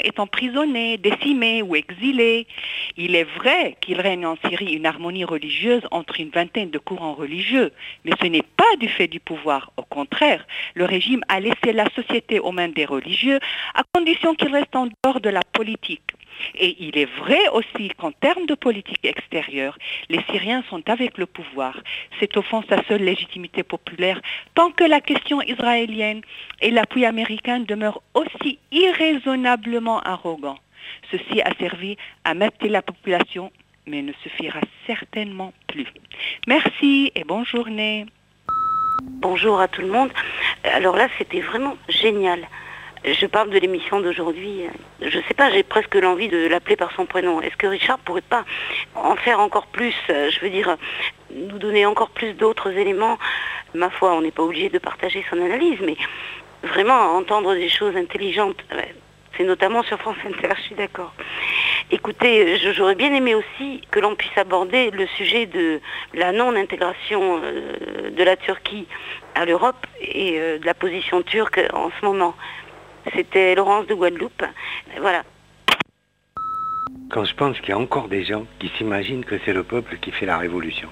est emprisonné, décimé ou exilé. Il est vrai qu'il règne en Syrie une harmonie religieuse entre une vingtaine de courants religieux, mais ce n'est pas du fait du pouvoir. Au contraire, le régime a laissé la société aux mains des religieux à condition qu'ils restent en dehors de la politique. Et il est vrai aussi qu'en termes de politique extérieure, les Syriens sont avec le pouvoir. C'est au fond sa seule légitimité populaire tant que la question israélienne et l'appui américain demeurent aussi irraisonnablement arrogants. Ceci a servi à mater la population, mais ne suffira certainement plus. Merci et bonne journée. Bonjour à tout le monde. Alors là, c'était vraiment génial. Je parle de l'émission d'aujourd'hui. Je sais pas, j'ai presque l'envie de l'appeler par son prénom. Est-ce que Richard pourrait pas en faire encore plus, je veux dire, nous donner encore plus d'autres éléments? Ma foi, on n'est pas obligé de partager son analyse, mais vraiment entendre des choses intelligentes, c'est notamment sur France Inter, je suis d'accord. Écoutez, j'aurais bien aimé aussi que l'on puisse aborder le sujet de la non-intégration de la Turquie à l'Europe et de la position turque en ce moment. C'était Laurence de Guadeloupe. Voilà. Quand je pense qu'il y a encore des gens qui s'imaginent que c'est le peuple qui fait la révolution.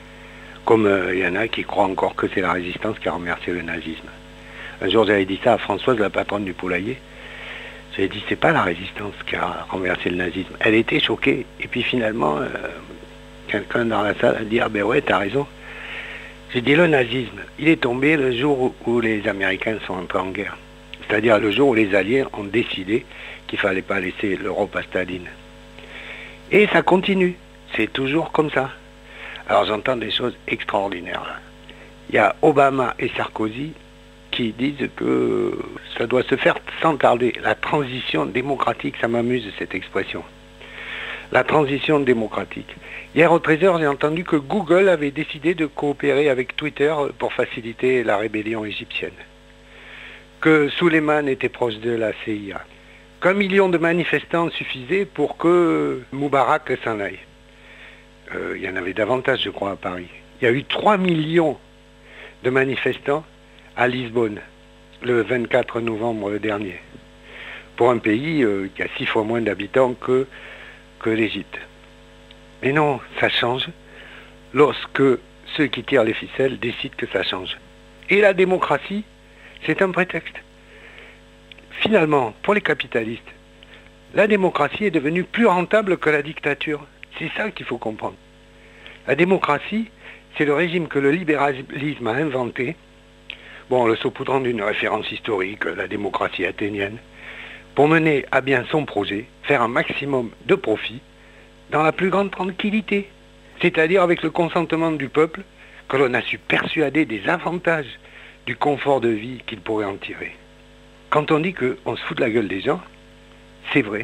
Comme il y en a qui croient encore que c'est la résistance qui a renversé le nazisme. Un jour j'avais dit ça à Françoise, la patronne du poulailler. J'avais dit c'est pas la résistance qui a renversé le nazisme. Elle était choquée. Et puis finalement, quelqu'un dans la salle a dit ah ben ouais t'as raison. J'ai dit le nazisme, il est tombé le jour où les Américains sont entrés en guerre. C'est-à-dire le jour où les Alliés ont décidé qu'il ne fallait pas laisser l'Europe à Staline. Et ça continue. C'est toujours comme ça. Alors j'entends des choses extraordinaires là. Il y a Obama et Sarkozy qui disent que ça doit se faire sans tarder. La transition démocratique, ça m'amuse cette expression. La transition démocratique. Hier au 13h, j'ai entendu que Google avait décidé de coopérer avec Twitter pour faciliter la rébellion égyptienne. Que Souleymane était proche de la CIA, qu'1 million de manifestants suffisaient pour que Moubarak s'en aille. Il y en avait davantage, je crois, à Paris. Il y a eu 3 millions de manifestants à Lisbonne, le 24 novembre dernier, pour un pays qui a 6 fois moins d'habitants que l'Égypte. Mais non, ça change lorsque ceux qui tirent les ficelles décident que ça change. Et la démocratie, c'est un prétexte. Finalement, pour les capitalistes, la démocratie est devenue plus rentable que la dictature. C'est ça qu'il faut comprendre. La démocratie, c'est le régime que le libéralisme a inventé, bon, en le saupoudrant d'une référence historique, la démocratie athénienne, pour mener à bien son projet, faire un maximum de profit, dans la plus grande tranquillité, c'est-à-dire avec le consentement du peuple, que l'on a su persuader des avantages du confort de vie qu'il pourrait en tirer. Quand on dit qu'on se fout de la gueule des gens, c'est vrai.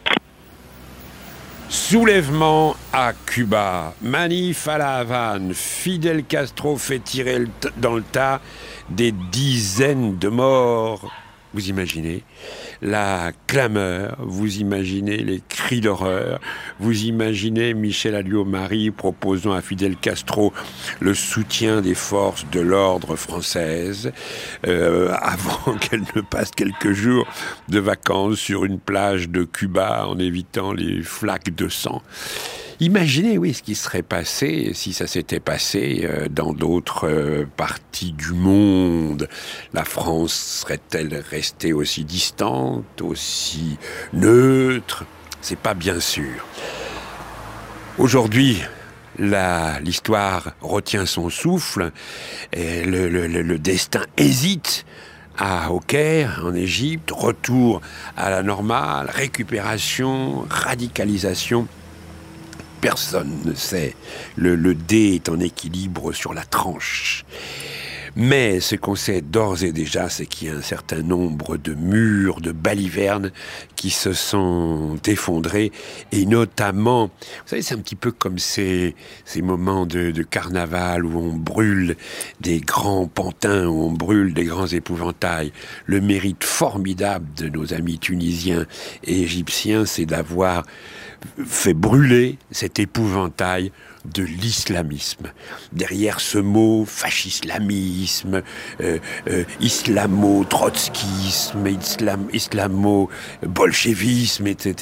Soulèvement à Cuba, manif à la Havane, Fidel Castro fait tirer dans le tas des dizaines de morts. Vous imaginez la clameur, vous imaginez les cris d'horreur, vous imaginez Michel Alliot-Marie proposant à Fidel Castro le soutien des forces de l'ordre françaises avant qu'elle ne passe quelques jours de vacances sur une plage de Cuba en évitant les flaques de sang. Imaginez, oui, ce qui serait passé si ça s'était passé dans d'autres parties du monde. La France serait-elle restée aussi distante, aussi neutre? C'est pas bien sûr. Aujourd'hui, l'histoire retient son souffle et le destin hésite. Au Caire, en Égypte, retour à la normale, récupération, radicalisation. Personne ne sait. Le dé est en équilibre sur la tranche. Mais ce qu'on sait d'ores et déjà, c'est qu'il y a un certain nombre de murs, de balivernes qui se sont effondrés. Et notamment, vous savez, c'est un petit peu comme ces moments de carnaval où on brûle des grands pantins, où on brûle des grands épouvantails. Le mérite formidable de nos amis tunisiens et égyptiens, c'est d'avoir fait brûler cet épouvantail de l'islamisme. Derrière ce mot fascislamisme, islamo-trotskisme, islamo-bolchevisme, etc.,